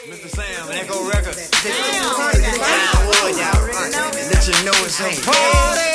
Mr. Sam, Echo Records. Let you know it's a party.